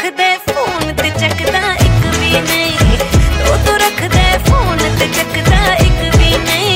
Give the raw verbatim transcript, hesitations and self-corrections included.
दे phone ते चकदा एक भी नहीं, तू तो रख दे फोन ते चकदा एक भी नहीं।